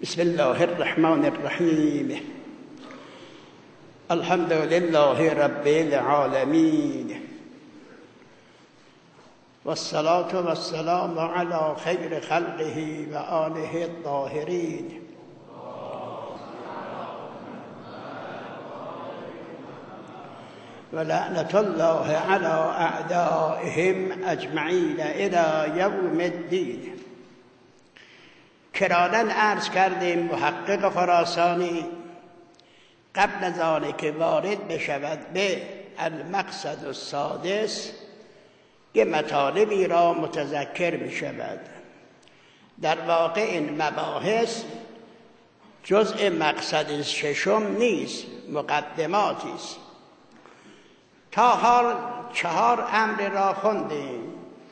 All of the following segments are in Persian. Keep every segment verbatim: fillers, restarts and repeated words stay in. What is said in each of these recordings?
بسم الله الرحمن الرحیم. الحمد لله رب العالمین والصلاة والسلام على خیر خلقه و آله الطاهرین. ولعنة الله على اعدائهم اجمعین الى یوم الدین. کراراً عرض کردیم محقق خراسانی قبل از آن که وارد بشود به المقصد السادس که مطالبی را متذکر می شود. در واقع این مباحث جزء مقصد ششم نیست، مقدماتی است. تا حال چهار امر را خوندیم.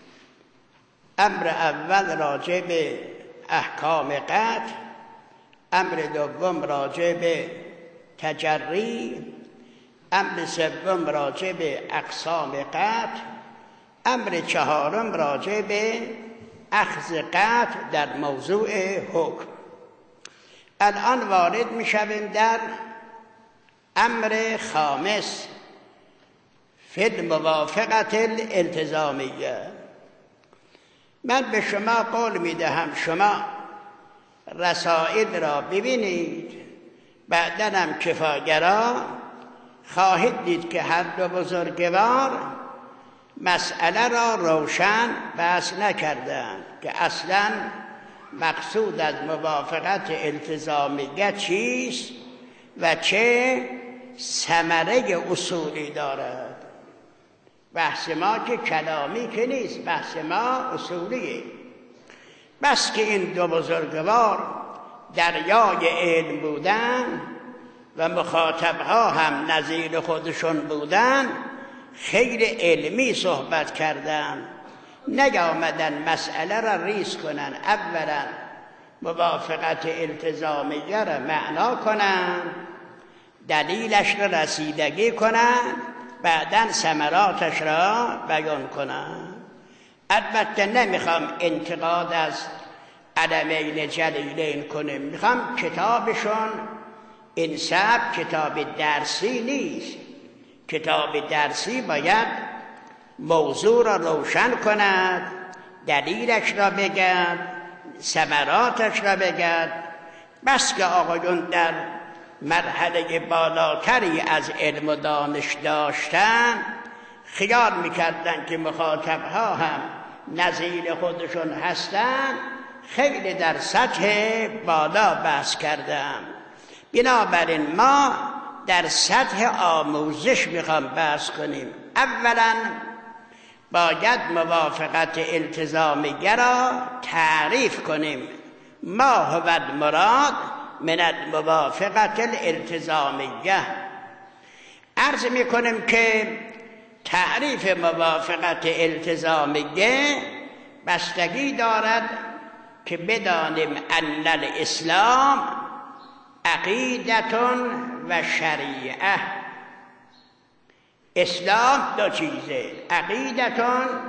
امر اول راجع به احکام قطع، امر دوم راجع به تجری، امر سوم راجع به اقسام قطع، امر چهارم راجع به اخذ قطع در موضوع حکم. الان وارد می شویم در امر خامس فی الموافقت الالتزامیه. من به شما قول می دهم شما رسائل را ببینید، بعداً هم کفاگرا خواهید دید که هر دو بزرگوار مسئله را روشن بحث نکردند که اصلاً مقصود از موافقت التزامیه چیست و چه ثمره اصولی دارد. بحث ما که کلامی که نیست، بحث ما اصولیه. بس که این دو بزرگوار دریای علم بودن و مخاطبها هم نظیر خودشون بودن، خیلی علمی صحبت کردن، نیامدن مسئله را ریز کنن. اولا موافقت التزامیه را معنا کنن، دلیلش را رسیدگی کنن، بعداً ثمراتش را بیان کنم. البته نمیخوام انتقاد از علمین جلیلین کنیم، میخوام کتابشون این سبک کتاب درسی نیست. کتاب درسی باید موضوع را روشن کند، دلیلش را بگد، ثمراتش را بگد. بس که آقایون در مرحله بالاتری از علم و دانش داشتن، خیال میکردن که مخاطبها هم نظیر خودشون هستن، خیلی در سطح بالا بحث کردن. بنابراین ما در سطح آموزش میخوام بحث کنیم. اولا باید موافقت التزامیه را تعریف کنیم. ما هو المراد من الموافقت الالتزامیه. عرض میکنیم که تعریف موافقت التزامیه بستگی دارد که بدانیم ان الاسلام عقیدة و شریعه. اسلام دو چیزه، عقیدة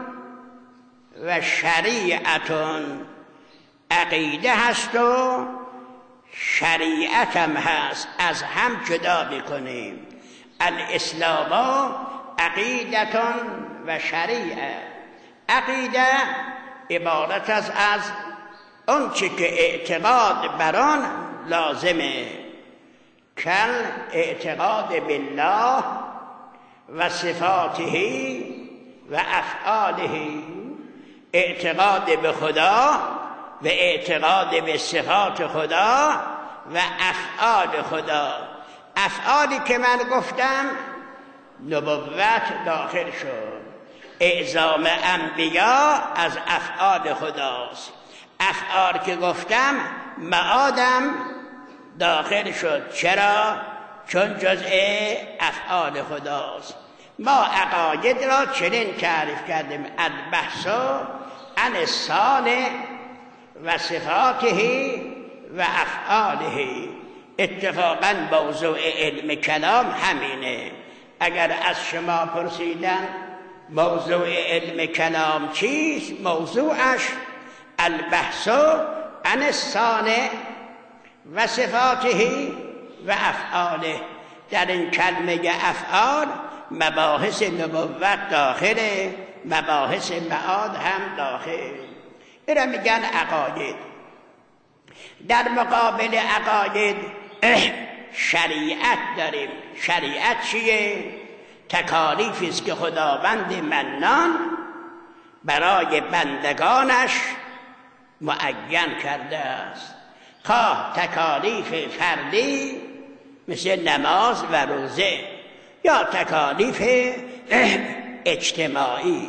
و شریعة. عقیده هست و شریعت هم هست، از هم جدا میکنیم. الاسلام عقیدة و شریعه. عقیده عبارت است از اون چی که اعتقاد بر آن لازمه، کل اعتقاد بالله و صفاته و افعاله. اعتقاد به خدا و اعتقاد به صفات خدا و افعال خدا. افعالی که من گفتم نبوت داخل شد، اعزام انبیا از افعال خداست. افعال که گفتم معادم داخل شد. چرا؟ چون جزء افعال خداست. ما عقاید را چنین تعریف کردیم: البحث عن الصانع و صفاته و افعاله. اتفاقا موضوع علم کلام همینه. اگر از شما پرسیدن موضوع علم کلام چیست، موضوعش البحث عن الصانع و صفاته و افعاله. در این کلمه افعال مباحث نبوت داخله، مباحث معاد هم داخل. اینا میگن عقاید. در مقابل عقاید شریعت داریم. شریعت چیه؟ تکالیفی است که خداوند منان برای بندگانش معین کرده است، خواه تکالیف فردی مثل نماز و روزه یا تکالیف اجتماعی.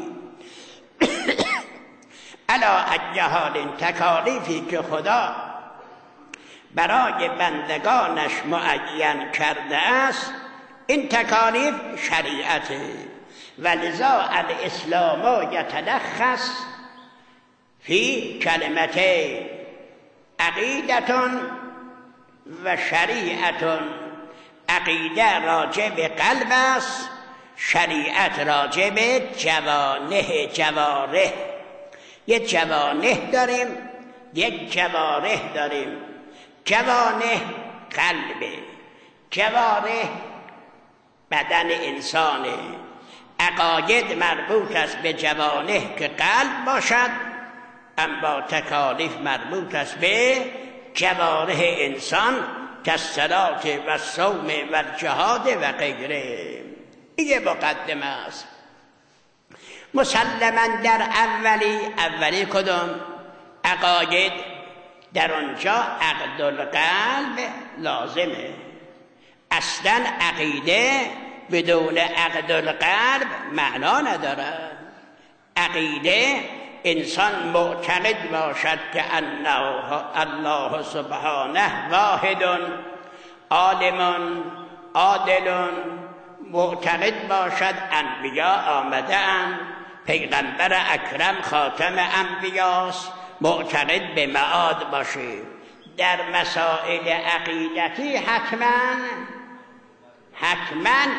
علا ای حال این تکالیفی که خدا برای بندگانش معین کرده است، این تکالیف شریعته. ولذا الاسلام یتلخص فی کلمتین عقیدتون و شریعتون. عقیده راجع به قلب است، شریعت راجع به جوانه جواره. یک جوانه داریم، یک جواره داریم. جوانه قلبه، جواره بدن انسانه. عقاید مربوط است به جوانه که قلب باشد، اما تکالیف مربوط است به جواره انسان کالصلاة و الصوم و الجهاد و غیره. این مقدمه است. مسلما در اولی اولی کدوم؟ عقاید. در آنجا عقد القلب لازمه. اصلا عقیده بدون عقد القلب معنا ندارد. عقیده انسان معتقد باشد که الله سبحانه واحد عالم عادل، معتقد باشد انبیا آمده اند، پیغمبر اکرم خاتم انبیاست، معتقد به معاد باشه. در مسائل عقیدتی حتما حتما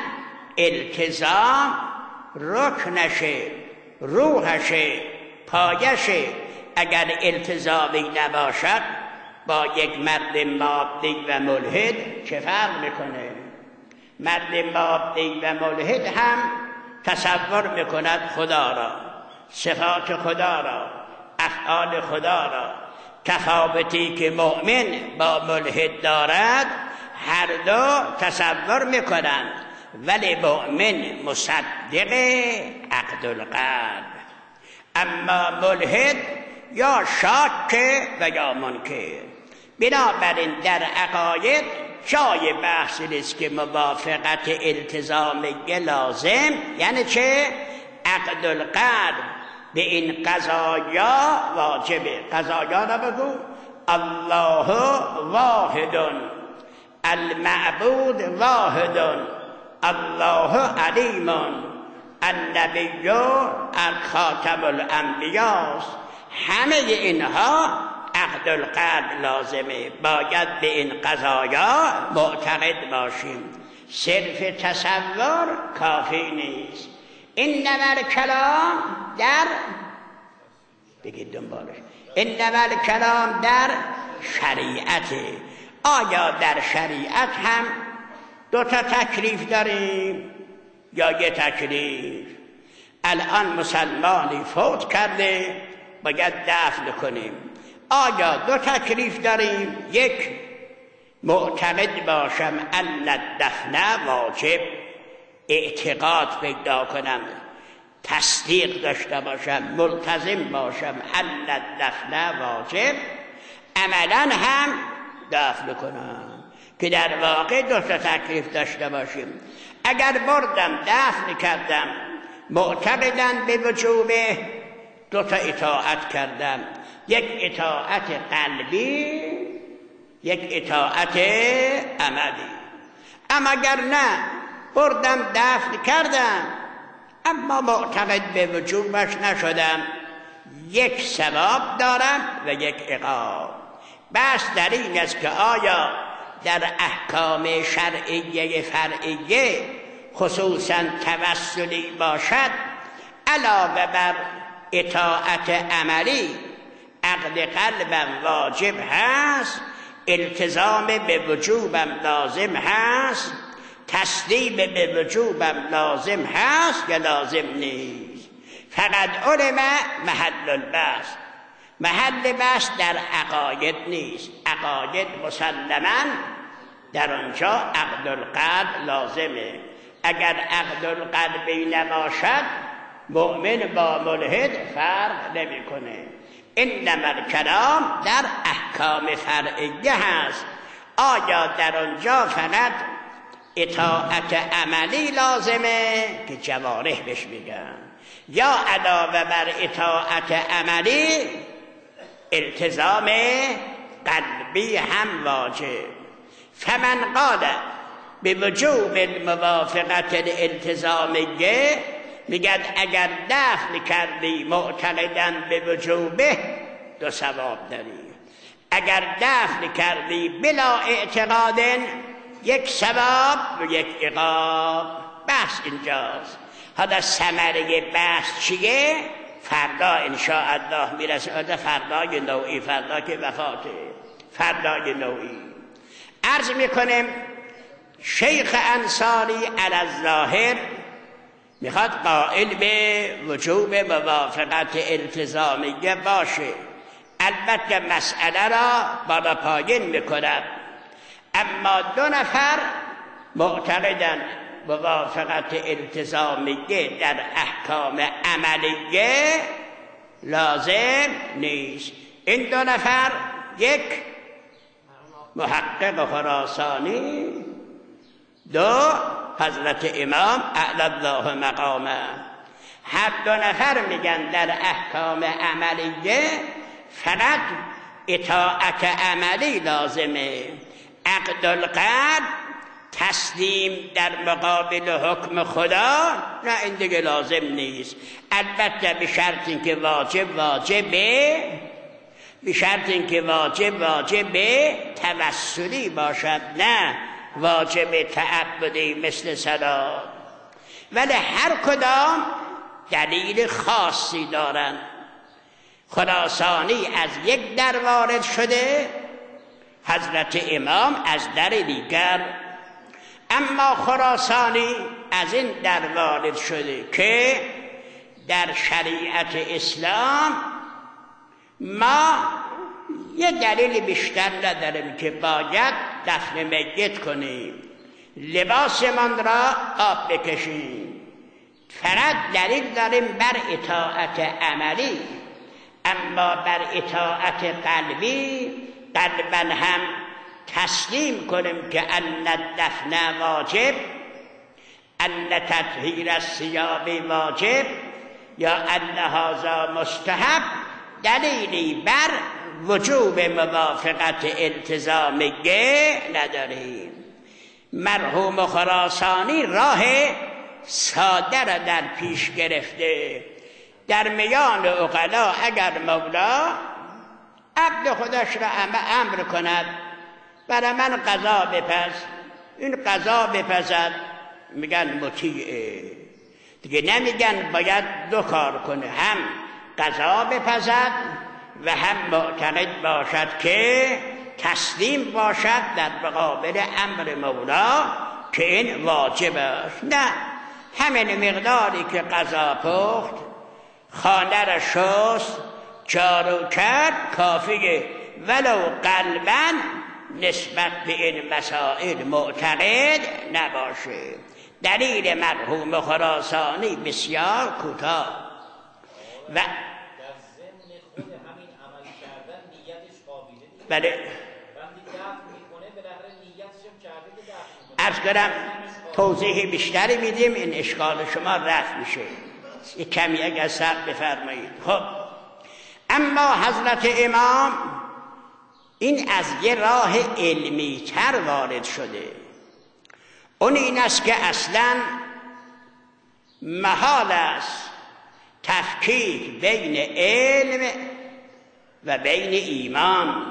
التزام رکنشه، روحشه، پایشه. اگر التزامی نباشد با یک مرد مادی و ملحد چه فرق میکنه؟ مرد مادی و ملحد هم تصور میکند خدا را، صفات خدا را، افعال خدا را. تفاوتی که مؤمن با ملحد دارد هر دو تصور میکنند، ولی مؤمن مصدق عقد القلب، اما ملحد یا شاک و یا منکر. بنابراین در عقاید جای بحث نیست که موافقت التزامی لازم یعنی چه؟ عقد القلب به این قضایا واجبه. قضایا را بگو: الله واحد، المعبود واحد، الله علیم، النبی خاتم الانبیاست. همه اینها عقد القلب لازمه. باید به این قضایا معتقد باشیم. صرف تصور کافی نیست. انما الکلام در بگید دنبالش انما الکلام در شریعت. آیا در شریعت هم دو تا تکلیف داریم یا یه تکلیف؟ الان مسلمانی فوت کرده باید دفن کنیم. آیا دو تکلیف داریم؟ یک، معتقد باشم ان الدفن واجب، اعتقاد پیدا کنم، تصدیق داشته باشم، ملتزم باشم ان الدفن واجب، عملا هم دفن کنم، که در واقع دو تا تکلیف داشته باشیم. اگر بردم دفن کردم معتقدن به وجوبه، دو تا اطاعت کردم، یک اطاعت قلبی، یک اطاعت عملی. اما اگر نه بردم دفن کردم اما معتقد به وجوبش نشدم، یک ثواب دارم و یک عقاب. بس در این است که آیا در احکام شرعیه فرعیه خصوصا توسلی باشد علاوه بر اطاعت عملی عقد قلبم واجب هست، التزام به وجوبم لازم هست، تسلیم به وجوبم لازم هست یا لازم نیست. فقط علم محل البحث، محل بحث در عقاید نیست. عقاید مسلماً در آنجا عقد القلب لازمه. اگر عقد القلبی نباشد مؤمن با ملحد فرق نمیکنه. انما الکلام در احکام فرعیه هست. آیا در آنجا فقط اطاعت عملی لازمه که جوارح بهش میگن، یا علاوه بر اطاعت عملی التزام قلبی هم واجب؟ فمن قال به وجوب الموافقت الالتزامیه، میگن اگر دفن کردی معتقدن به وجوبه دو ثواب داری، اگر دفن کردی بلا اعتقاد یک ثواب و یک عقاب. بحث اینجاست. حالا ثمره بحث چیه؟ فردا انشاءالله میرسه. فردای نوعی، فردا که وفاته، فردای نوعی. عرض میکنم شیخ انصاری علی الظاهر میخواد قائل به وجوب موافقت التزامیه باشه، البته مسئله را بالا پایین میکند. اما دو نفر معتقدن موافقت التزامیه در احکام عملیه لازم نیست. این دو نفر، یک محقق خراسانی، دو حضرت امام اعلی الله مقامه. هر دو نفر میگن در احکام عملیه فقط اطاعت عملی لازمه. عقد القلب، تسلیم در مقابل حکم خدا، نه این دیگه لازم نیست. البته به شرط اینکه واجب واجبه، به شرط اینکه واجب واجبه توسلی باشد، نه واجب تعبدی مثل صلات. ولی هر کدام دلیل خاصی دارن. خراسانی از یک در وارد شده، حضرت امام از در دیگر. اما خراسانی از این در وارد شده که در شریعت اسلام ما یه دلیل بیشتر نداریم که باید دفن میت کنیم، لباسمان را آب بکشیم. فقط دلیل داریم بر اطاعت عملی، اما بر اطاعت قلبی قلبا هم تسلیم کنیم که ان الدفن واجب، ان تطهیر الثياب واجب، یا ان هذا مستحب، دلیلی بر وجوب موافقت التزامیه نداریم. مرحوم خراسانی راه ساده را در پیش گرفته. در میان عقلا اگر مولا عبد خودش را امر کند برای من قضا بپز، این قضا بپزد، میگن مطیعه دیگه، نمیگن باید دو کار کنه، هم قضا بپزد و هم معتقد باشد که تسلیم باشد در مقابل امر مولا که این واجب است. نه، همین مقداری که قضا پخت، خانه را شست، جارو کرد کافیه، ولو قلباً نسبت به این مسائل معتقد نباشه. دلیل مرحوم خراسانی بسیار کوتاه و بله عرض کنم توضیح بیشتری میدیم، این اشکال شما رفع میشه. یک کمی اگر سر بفرمایید. خب اما حضرت امام این از یه راه علمی تر وارد شده. اون این است که اصلا محال است تفکیک بین علم و بین ایمان.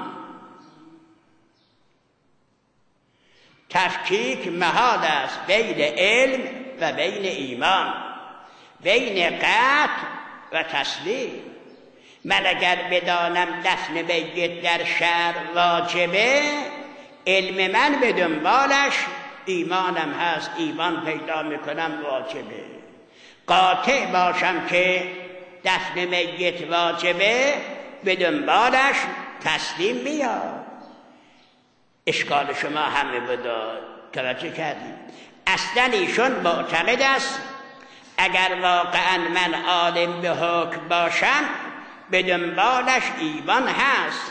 تفکیک محال است بین علم و بین ایمان، بین قطع و تسلیم. من اگر بدانم دفن میت در شهر واجبه، علم من به دنبالش ایمانم هست، ایمان پیدا میکنم واجبه. قاطع باشم که دفن میت واجبه، به دنبالش تسلیم بیاد. اشکال شما همه بداد توجه کردیم. اصلا ایشون معتقد است اگر واقعا من عالم به حکم باشم به دنبالش ایمان هست،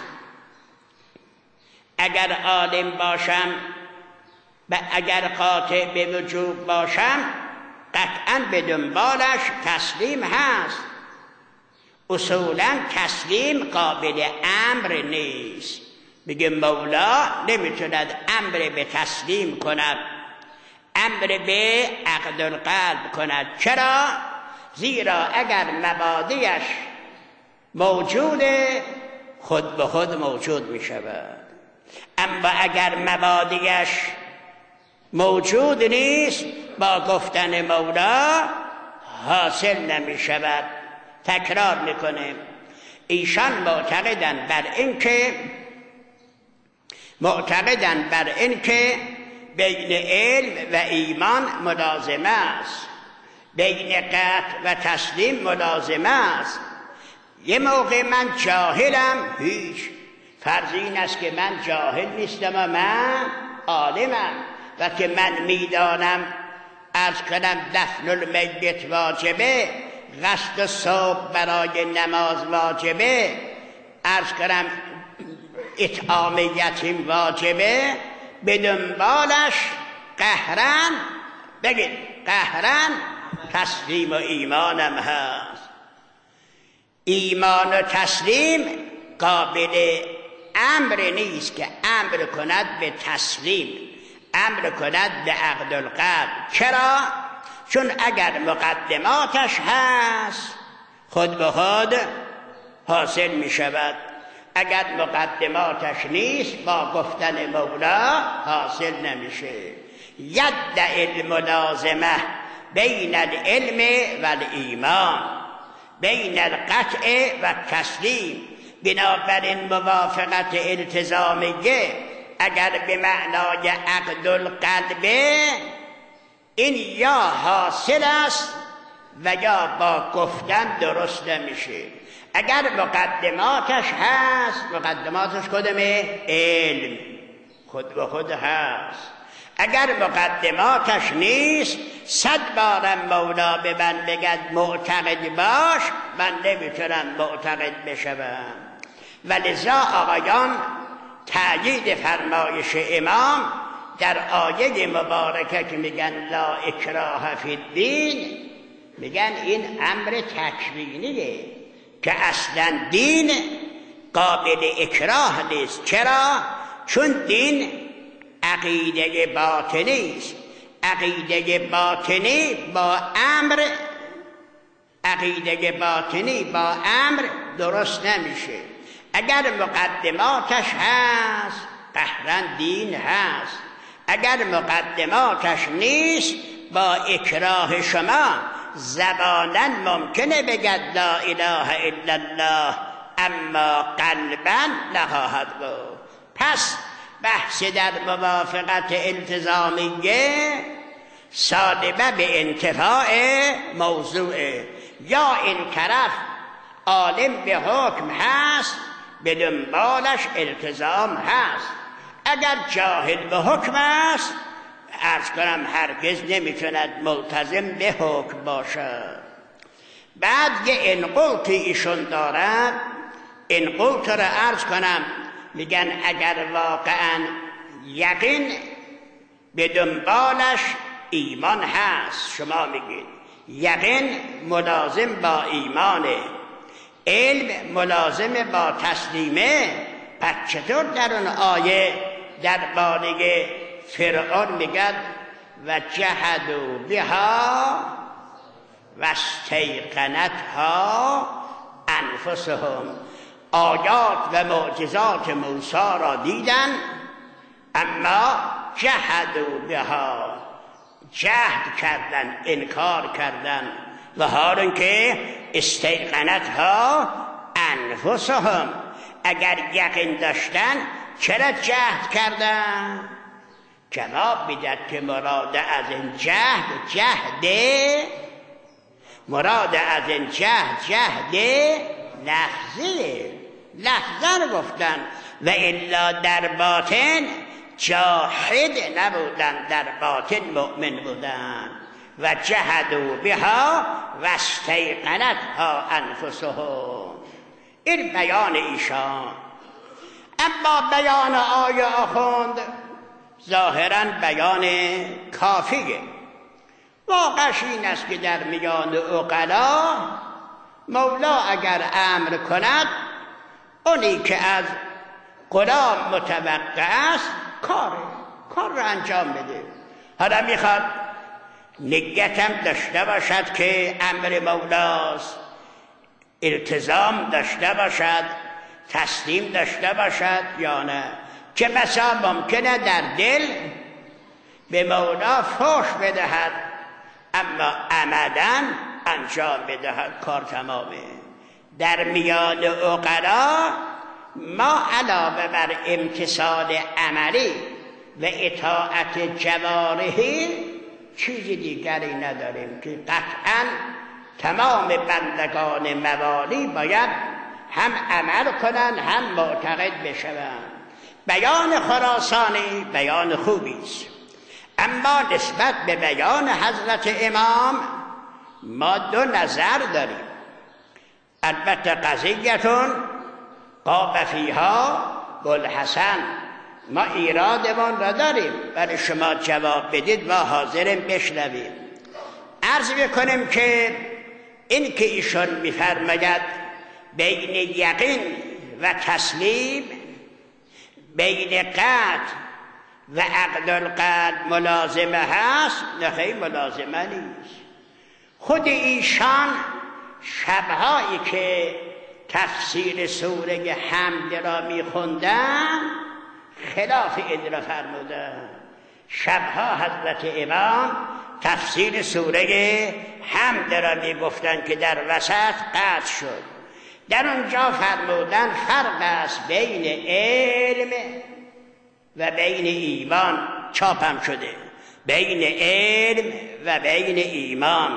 اگر عالم باشم و اگر قاطع به وجوب باشم قطعا به دنبالش تسلیم هست. اصولا تسلیم قابل امر نیست. میگه مولا نمیتوند امر به تسلیم کند، امر به عقد القلب کند. چرا؟ زیرا اگر مبادیش موجوده خود به خود موجود میشود، اما اگر مبادیش موجود نیست با گفتن مولا حاصل نمی شود. تکرار میکنه. ایشان معتقدن بر این که معتقدن بر این که بین علم و ایمان ملازمه است، بین قطع و تسلیم ملازمه است. یه موقع من جاهلم، هیچ فرض این است که من جاهل نیستم و من عالمم و که من میدانم از کنم دفن المیت واجبه، قصد صبح برای نماز واجبه، عرض کنم اطعام یتیم واجبه، به دنبالش قهرن بگید قهرن تسلیم و ایمانم هست. ایمان و تسلیم قابل امر نیست که امر کند به تسلیم، امر کند به عقد القلب. چرا؟ چون اگر مقدماتش هست خود به خود حاصل می شود، اگر مقدماتش نیست با گفتن مولا حاصل نمیشه. یدعی الملازمه بین العلم و الایمان، بین القطع و تسلیم. بنابراین موافقت التزامیه اگر به معنای عقد القلبه، این یا حاصل است و یا با گفتن درست نمیشه. اگر مقدماتش هست، مقدماتش کدومه؟ علم، خود به خود هست. اگر مقدماتش نیست، صد بارم مولا به من بگد معتقد باش، من نمیتونم معتقد بشم. ولذا آقایان تأیید فرمایش امام در آیه مبارکه که میگن لا اکراه فی الدین، میگن این امر تکوینیه که اصلا دین قابل اکراه نیست. چرا؟ چون دین عقیده باطنی است. عقیده باطنی با امر عقیده باطنی با امر درست نمیشه. اگر مقدماتش هست قهرن دین هست، اگر مقدماتش نیست با اکراه شما زبانا ممکنه بگد لا اله الا الله اما قلبا نخواهد بود. پس بحث در موافقت التزامیه صادمه به انتفاع موضوعه. یا این طرف عالم به حکم هست به دنبالش التزام هست، اگر جاهل به حکم است عرض کنم هرگز نمیتوند ملتزم به حکم باشد. بعد یه انقلت ایشون دارد، انقلت را عرض کنم، میگن اگر واقعا یقین به دنبالش ایمان هست، شما میگید یقین ملازم با ایمانه، علم ملازم با تسلیمه، پس چطور در اون آیه در باره فرعون میگد و جحدوا بها و استیقنتها انفسهم، آیات و معجزات موسی را دیدن اما جحدوا بها، جهد کردن، انکار کردن، و حالن که استیقنتها انفسهم، اگر یقین داشتن چرا جهد کردن؟ جواب میداد که مراد از این جهد جهد مراد از این جهد جهد لفظی، لفظا گفتن، و الا در باطن جاحد نبودن، در باطن مؤمن بودن. و جهدوا بها و استیقنتها انفسهم. این بیان ایشان. اما بیان آیه آخوند ظاهرا بیان کافیه. واقعش این است که در میان عقلا مولا اگر امر کند، اونی که از غلام متوقع است کار کار رو انجام بده. حالا میخواد نگتم داشته باشد که امر مولاست، التزام داشته باشد، تسلیم داشته باشد یا نه، که مثلا ممکنه در دل به مولا فحش بدهد اما عمدن انجام بدهد، کار تمامه. در میان عقلا ما علاوه بر امتثال عملی و اطاعت جوارحی چیزی دیگری نداریم که قطعا تمام بندگان موالی باید هم عمل کنند هم معتقد بشوند. بیان خراسانی بیان خوبی است، اما نسبت به بیان حضرت امام ما دو نظر داریم. البته قضیتون قاب فیها بوالحسن، ما ایرادمان را داریم، ولی شما جواب بدید ما حاضریم بشنویم. عرض میکنیم که این که ایشون میفرماید بین یقین و تسلیم، بین قطع و عقد القلب ملازمه هست، نخیر ملازمه نیست. خود ایشان شبهایی که تفسیر سوره حمد را میخوندن خلاف این را فرمودن. شبها حضرت امام تفسیر سوره حمد را میگفتن که در وسط قطع شد. در اونجا فرمودن فرق است بین علم و بین ایمان، چاپم شده، بین علم و بین ایمان.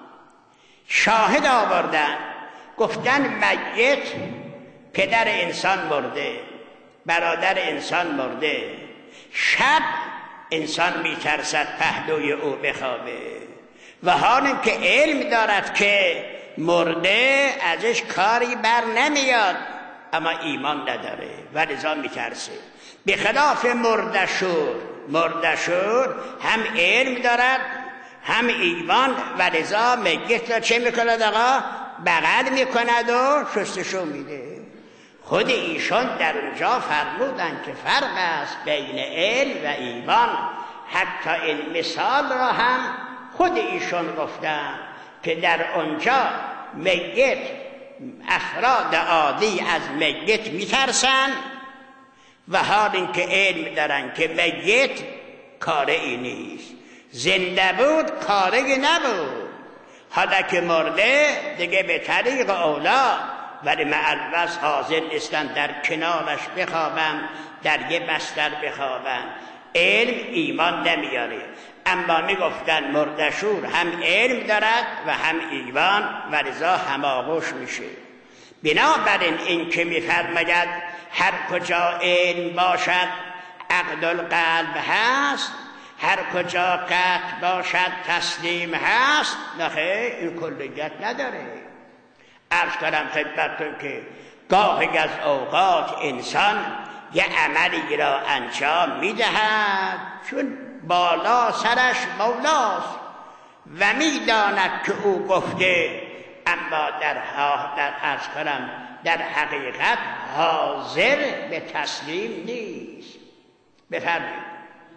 شاهد آوردن، گفتن میت پدر انسان مرده، برادر انسان مرده، شب انسان میترسد پهلوی او بخوابه، و حال که علم دارد که مرده ازش کاری بر نمیاد، اما ایمان نداره و لذا میترسه. به خلاف مردشور، مردشور هم علم دارد هم ایمان و لذا میت را چه میکند آقا؟ بغل میکند و شستشو میده. خود ایشان در اونجا فرمودن که فرق است بین علم و ایمان. حتی این مثال را هم خود ایشان گفتن که در اونجا میت، افراد عادی از میت میترسن و حال اینکه علم دارن که میت کاری نیست، زنده بود کاری نبود، حالا که مرده دیگه به طریق اولا، ولی معلوس حاضر نیستن در کنارش بخوابن، در یه بستر بخوابن. علم ایمان نمیاره، اما میگفتن مردشور هم علم دارد و هم ایمان و لذا هماغوش میشه. بنابراین این که میفرماید هر کجا علم باشد عقد القلب هست، هر کجا قطع باشد تسلیم هست، نخیر این کلیت نداره. عرض کردم خدمتتون که گاهی از اوقات انسان یه عملی را انجام میدهد چون بالا سرش مولاست و میداند که او گفته، اما در در عرض کنم در حقیقت حاضر به تسلیم نیست. بفرمایید.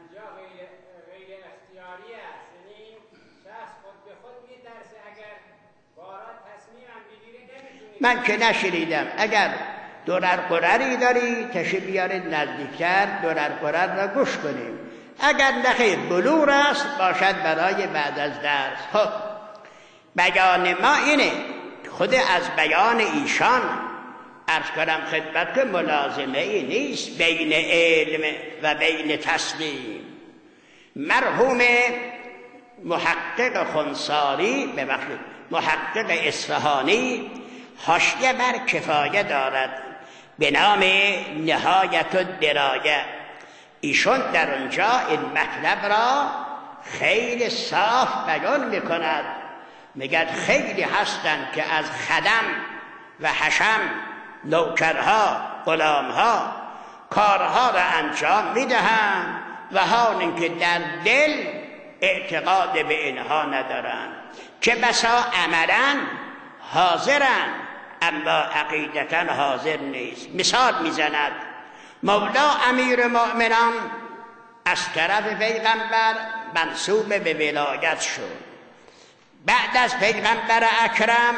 من که نشنیدم. اگر دورر قرری داری تشریف بیارید نزدیکتر دورر قرر را گوش کنیم. اگر نخیر بلور است باشد برای بعد از درس. خب بیان ما اینه، خود از بیان ایشان عرض کنم خدمت که ملازمه ای نیست بین علم و بین تسلیم. مرحوم محقق خنساری ببخشید محقق اصفهانی حاشیه بر کفایه دارد به نام نهایت الدرایه. ایشون در اونجا این مطلب را خیلی صاف بیان میکند. میگد خیلی هستند که از خدم و حشم نوکرها غلامها کارها را انجام میدهند و حال اینکه در دل اعتقاد به اینها ندارند، که بسا عملا حاضرند اما عقیدتا حاضر نیست. مثال میزند مولا امیر مؤمنان از طرف پیغمبر منسوب به ولایت شد. بعد از پیغمبر اکرم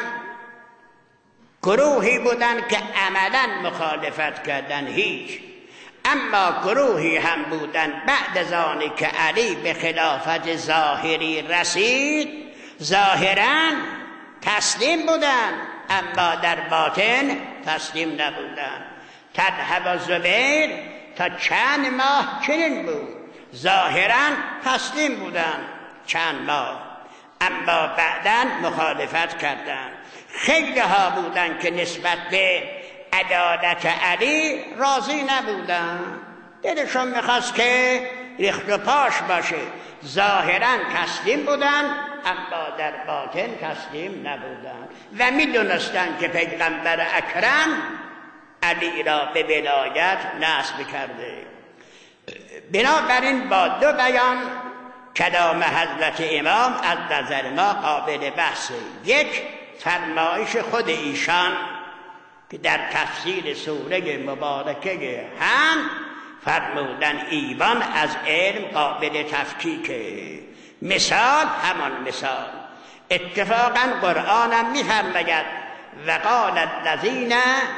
گروهی بودن که عملا مخالفت کردن هیچ، اما گروهی هم بودن بعد از آنی که علی به خلافت ظاهری رسید ظاهرا تسلیم بودن اما در باطن تسلیم نبودن. طلحه و زبیر تا چند ماه چنین بود، ظاهرا تسلیم بودن چند ماه اما بعداً مخالفت کردند. خیلی ها بودن که نسبت به عدالت علی راضی نبودن، دلشون میخواست که ریخت و پاش باشه. ظاهرا تسلیم بودن اما در باطن تسلیم نبودن و میدونستن که پیغمبر اکرم علی را به ولایت نصب کرده. بنابراین با دو بیان کلام حضرت امام از نظر ما قابل بحثه. یک، فرمایش خود ایشان که در تفسیر سوره مبارکه هم فرمودن ایمان از علم قابل تفکیکه. مثال همان مثال اتفاقا قرآنم میفرماید وقال الذین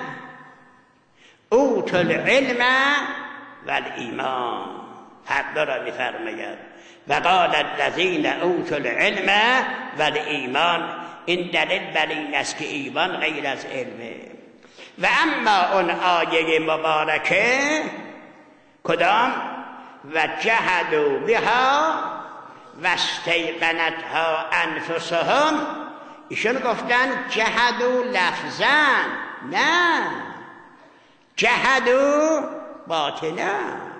اوتوا العلم والایمان، هر دو را میفرماید وقال الذین اوتوا العلم والایمان. این دلیل بر این است که ایمان غیر از علمه. و اما اون آیه مبارکه کدام؟ و جحدوا بها و استیقنتها انفسهم، ایشون گفتن جحدوا لفظا، نه جحدوا باطنا.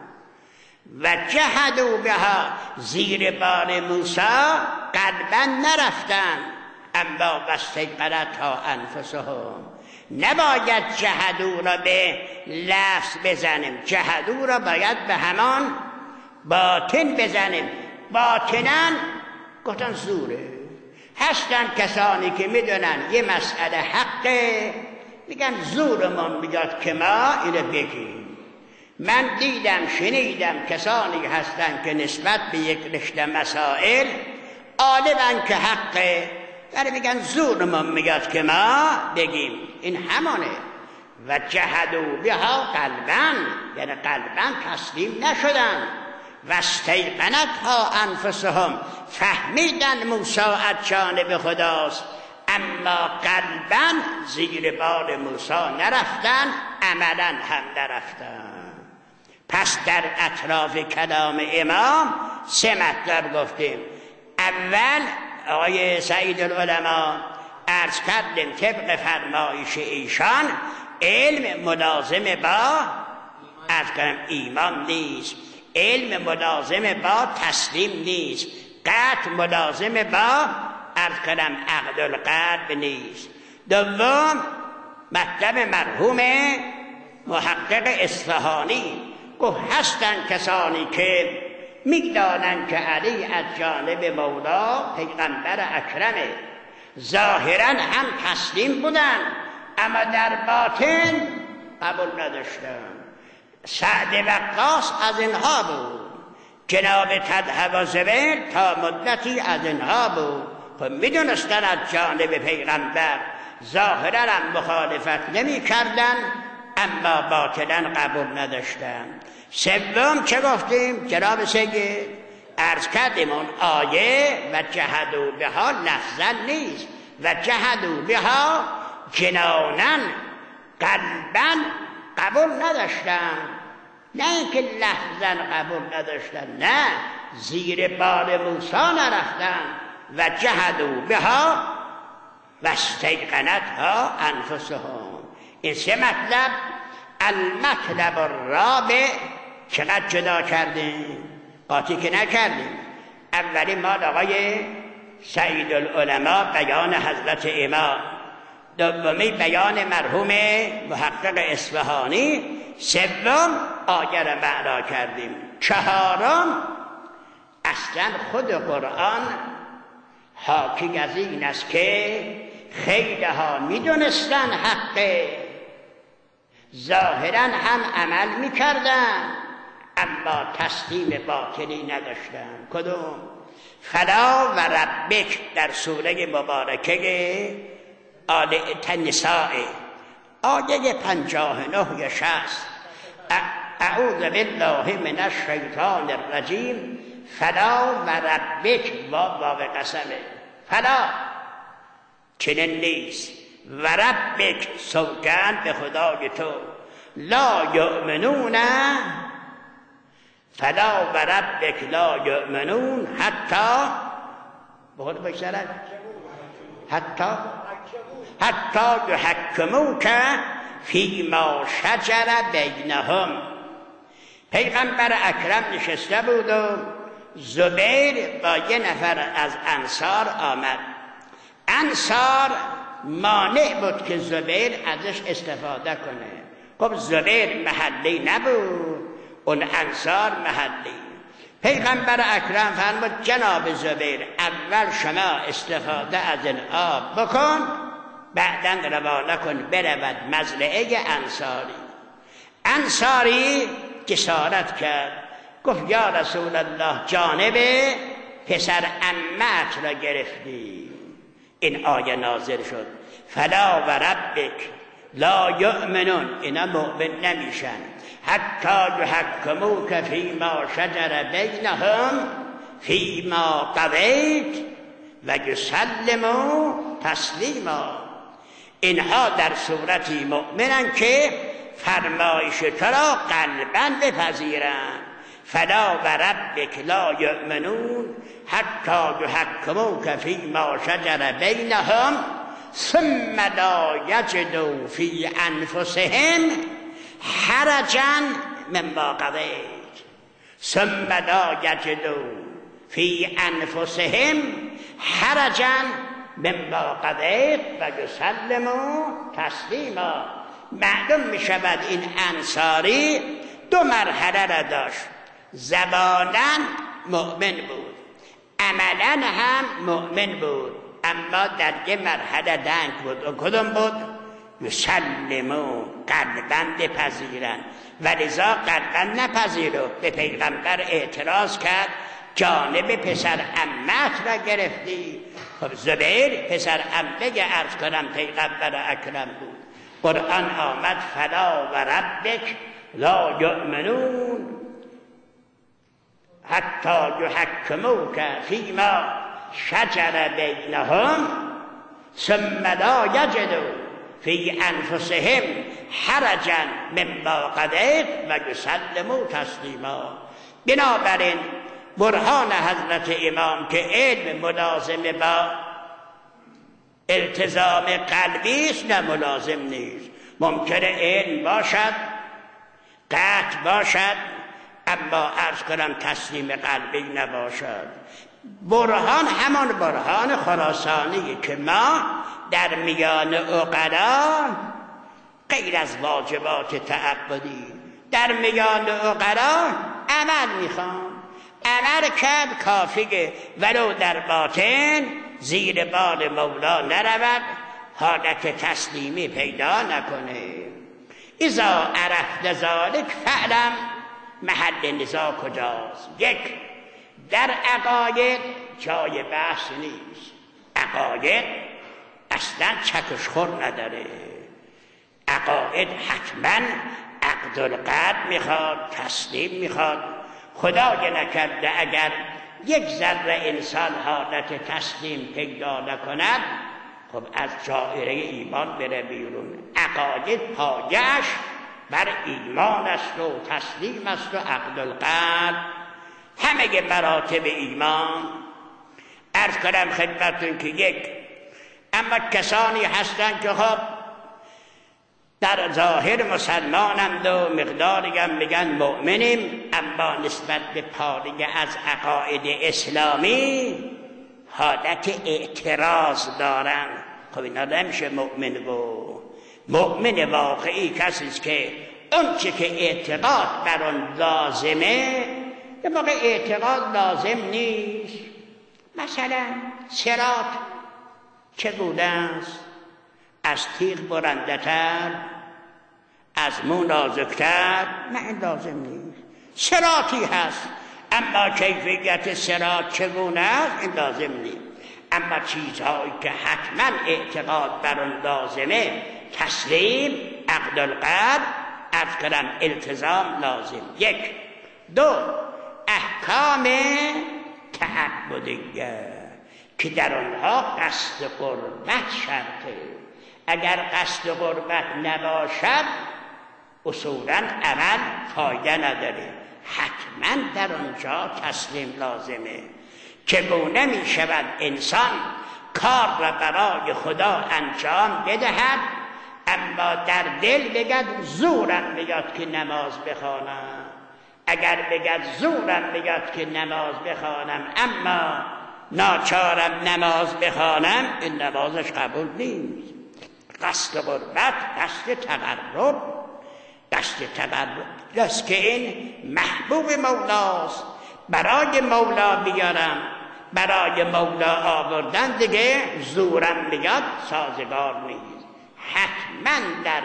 و جحدوا بها زیر بار موسی قلبا نرفتن اما و استیقنتها انفسهم. نباید جحدو را به لفظ بزنیم، جحدو را باید به همان باطن بزنیم. باطنن گفتن زوره. هستن کسانی که میدونن یه مسئله حقه میگن زورمون میگاد که ما اینو بگیم. من دیدم شنیدم کسانی هستن که نسبت به یک رشته مسائل عالمن که حقه ولی میگن زورمون میگاد که ما بگیم. این همانه. و جحدوا بها قلبا، یعنی قلبا تسلیم نشدن. و استیقنتها انفسهم، فهمیدن موسی از جانب خداست اما قلبا زیر بار موسی نرفتن، عملا هم نرفتن. پس در اطراف کلام امام سه مطلب گفتیم. اول آقای سعید العلماء عرض کردیم طبق فرمایش ایشان علم ملازم با عرض کردم ایمان نیست، علم ملازم با تسلیم نیست، قطع ملازم با عرض کردم عقد القلب نیست. دوم مطلب مرحوم محقق اصفهانی گفت هستن کسانی که میدانند که علی از جانب مولا پیغمبر اکرمه، ظاهرا هم تسلیم بودن اما در باطن قبول نداشتن. سعد وقاص از اینها بود، جناب طلحه و زبیر تا مدتی از اینها بود. خب میدونستن از جانب پیغمبر، ظاهرا هم مخالفت نمی کردن اما باطنا قبول نداشتن. سوم چه گفتیم جناب سید؟ عرض کردیم اون آیه و جحدوا بها لفظا نیست، و جحدوا بها جنانن قلباً قبول نداشتن، نه اینکه لفظاً قبول نداشتن، نه زیر بال موسی نرفتن. و جهدوا بها و استیقنتها انفسهم. این سه مطلب. المطلب الرابع چقدر جدا کردیم، قاطی که نکردیم. اولی مال آقای سعید العلماء بیان حضرت امام، دومی بیان مرحوم محقق اصفهانی، سوم آیه را معنا کردیم، چهارم اصلا خود قرآن حاکی از این است که خیلی ها میدونستن حقه، ظاهرا هم عمل میکردن اما تسلیم باطنی نداشتن. کدوم؟ فلا و ربک در سوره مبارکه آل النساء آیه پنجاه و نه یا شصت. اعوذ بالله من الشیطان الرجیم. فلا و ربک، واو قسمه، فلا چنین نیست، و ربک سوگند به خدای تو، لا یؤمنون، فلا و ربک لا یؤمنون حتی بخود بگذارد حتی حتی یحکموک فیما شجر بینهم. پیغمبر اکرم نشسته بود و زبیر با یه نفر از انصار آمد. انصار مانع بود که زبیر ازش استفاده کنه. خب زبیر محلی نبود، اون انصار محلی. پیغمبر اکرم فرمود جناب زبیر اول شما استفاده از این آب بکن، بعداً روانه کن برود مزرعه انصاری. انصاری جسارت کرد، گفت یا رسول الله جانب پسر عمت را گرفتی. این آیه نازل شد فلا و ربک لا یؤمنون، اینا مؤمن نمیشن حتی یحکموک فیما شجر بینهم فیما قضیت و یسلموا تسلیما. اینها در صورتی مؤمنن که فرمایش تو را قلباً بپذیرند. فلا و ربک لا یؤمنون حتی یحکموک فیما شجر بینهم ثم لا یجدوا فی انفسهم حرجا مما قضیت. ثم لا یجدوا فی انفسهم حرجا مما قضیت و یسلموا تسلیما. معلوم می شود این انصاری دو مرحله را داشت. زباناً مؤمن بود، عملاً هم مؤمن بود، اما در یه مرحله دنگ بود. و کدوم بود؟ یسلموا، قلباً بپذیرن. ولذا قلباً نپذیرفت، به پیغمبر اعتراض کرد جانب پسر عمت را گرفتی. خب زبیر پسر عمه عرض کنم پیغمبر اکرم بود. قرآن آمد فلا و ربک لا یؤمنون حتی یحکموک فیما شجر بینهم ثم لا یجدوا فی انفسهم حرجا مما قضیت و یسلموا تسلیما. بنابراین برهان حضرت امام که علم ملازم با التزام قلبی است نه ملازم نیست. ممکنه علم باشد، قطع باشد، اما عرض کنم تسلیم قلبی نباشد. برهان همان برهان خراسانی که ما در میان عقلا غیر از واجبات تعبدی در میان عقلا عمل میخوان. عمل کرد کافیه، ولو در باطن زیر بال مولا نرود، حالت تسلیمی پیدا نکنه. اذا عرفت ذلک فعلم محل نزاع کجاست. یک، در عقاید جای بحث نیست. عقاید اصلا چکشخور نداره. عقاید حتما عقد القلب میخواد، تسلیم میخواد. خدای نکرده اگر یک ذره انسان حالت تسلیم پیدا نکند، خب از دایره ایمان بره بیرون. عقاید پایه‌اش بر ایمان است و تسلیم است و عقد القلب، همه مراتب ایمان. عرض کنم خدمتتون که یک، اما کسانی هستند که خب در ظاهر مسلمانند و مقداری هم میگن مؤمنیم، اما نسبت به پاره از عقاید اسلامی حالت اعتراض دارن. خب اینا نمیشه مؤمن گو. مؤمن واقعی کسی است که اون چه که اعتقاد بر اون لازمه، یه موقع اعتقاد لازم نیست. مثلا صراط چگونه است؟ از تیغ برنده تر، از مو نازکتر؟ نه، این لازم نیست. صراطی هست، اما کیفیت صراط چگونه است؟ این لازم نیست. اما چیزهایی که حتما اعتقاد بر اون لازمه، تسلیم، عقد القلب، عرض کردم التزام لازم. یک. دو، احکام تعبدیه که در آنها قصد قربت شرطه. اگر قصد قربت نباشد اصولا عمل فایده نداره، حتما در آنجا تسلیم لازمه. چگونه می شود انسان کار را برای خدا انجام بدهد اما در دل بگد زورم میاد که نماز بخوانم؟ اگر بگد زورم میاد که نماز بخوانم اما ناچارم نماز بخوانم، این نمازش قبول نیست. قصد قربت، قصد تقرب، قصد تقرب است که این محبوب مولاست. برای مولا بیارم، برای مولا آوردن دیگه زورم میاد سازگار نیست. حتما در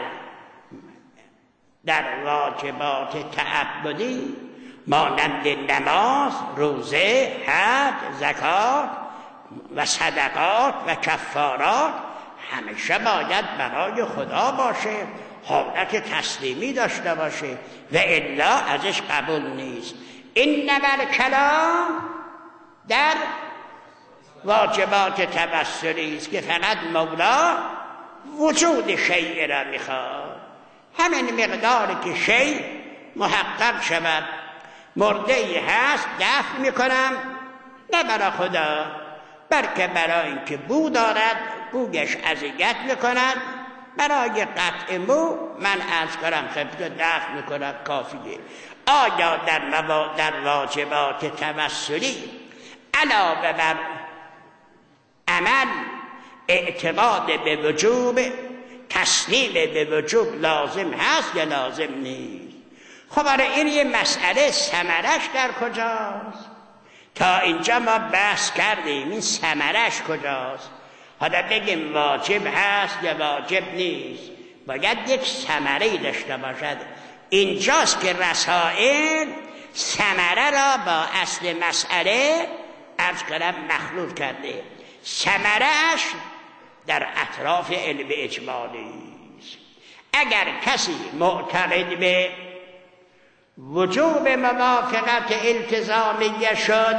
در واجبات تعبدی مانند نماز، روزه، حج، زکات و صدقات و کفارات همیشه باید برای خدا باشه، حالت تسلیمی داشته باشه و الا ازش قبول نیست. این نمر کلام در واجبات توسلی است که فقط مولا وجود شیء را میخواد. همین مقداری که شیء محقق شود، مرده ای هست دفن میکنم، نه برای خدا بلکه برای اینکه بو دارد، بوگش اذیت میکند، برای قطع مو من از کنم خدمت دفن میکنم کافیه. آیا در, موا... در واجبات توسلی علاوه بر عمل اعتقاد به وجوب، تسلیم به وجوب لازم هست یا لازم نیست؟ خب برای این یه مسئله ثمرش در کجاست؟ تا اینجا ما بحث کردیم این ثمرش کجاست. حالا بگیم واجب هست یا واجب نیست، باید یک ثمره داشته باشد. اینجاست که رسائل ثمره را با اصل مسئله عرض کردم مخلوط کرده. ثمره‌اش در اطراف علم اجمالی است. اگر کسی معتقد به وجوب موافقت التزامیه شد،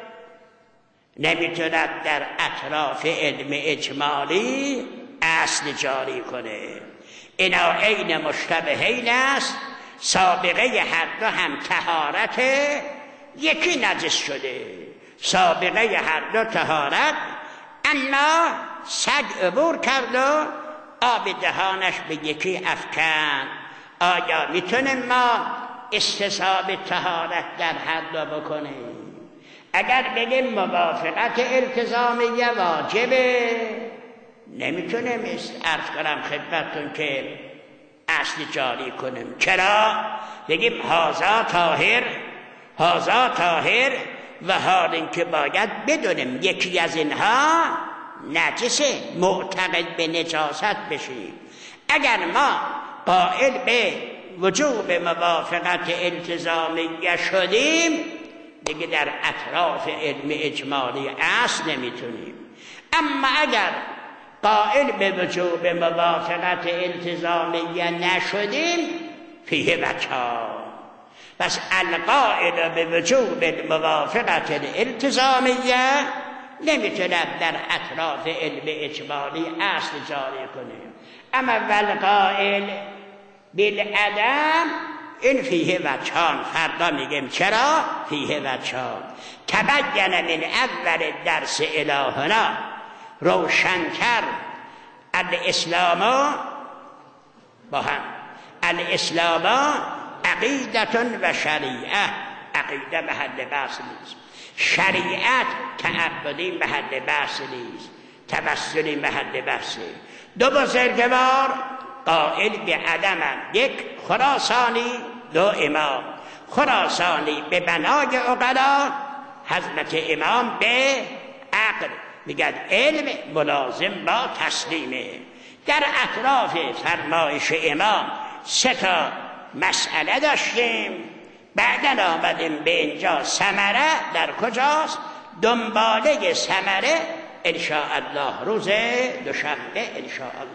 نمیتوند در اطراف علم اجمالی اصل جاری کنه. اینا عین مشتبهین است. سابقه هر دو هم طهارت، یکی نجس شده. سابقه هر دو طهارت، اما سگ عبور کرد و آب دهانش به یکی افکن. آیا میتونیم ما استصحاب طهارت در هر دو بکنیم؟ اگر بگیم موافقت التزامیه واجبه، نمیتونیم عرض کنم خدمتتون که اصل جاری کنیم. چرا؟ بگیم هازا طاهر، هازا طاهر، و حال اینکه باید بدونیم یکی از اینها نجسه، معتقد به نجاست بشیم. اگر ما قائل به وجوب موافقت التزامیه شدیم، دیگه در اطراف علم اجمالی اصل نمیتونیم. اما اگر قائل به وجوب موافقت التزامیه نشدیم، فیه بچه پس القائل به وجوب موافقت الالتزامیه نمیتونه در اطراف علم اجمالی اصل جاری کنه. اما والقائل بالعدم این فیه وجهان. فردا میگیم چرا فیه وجهان. تبین من اول درس الهنا روشنتر الاسلام با هم الاسلام عقیدتون و شریعه. عقیده محل بحث نیست، شریعت تعبدی محل بحث نیست، توسلی محل بحثه. دو بزرگوار قائل به عدمن، یک خراسانی دو امام. خراسانی به بنای عقلا، حضرت امام به عقل. میگن علم ملازم با تسلیمه. در اطراف فرمایش امام سه تا مسئله داشتیم، بعدن آمدیم به اینجا. ثمره در کجاست؟ دنباله ثمره انشاءالله روز دوشنبه انشاءالله.